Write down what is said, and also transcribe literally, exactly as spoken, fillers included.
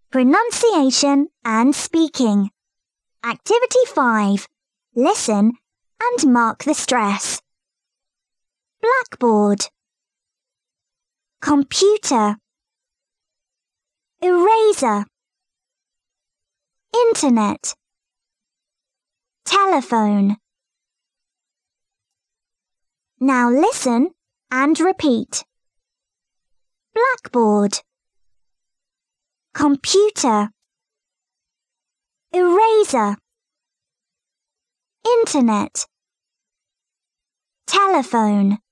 Pronunciation and speaking. Activity five. Listen and mark the stress. Blackboard. Computer. Eraser. Internet. Telephone. Now listen and repeat. Blackboard. Computer. Eraser. Internet. Telephone.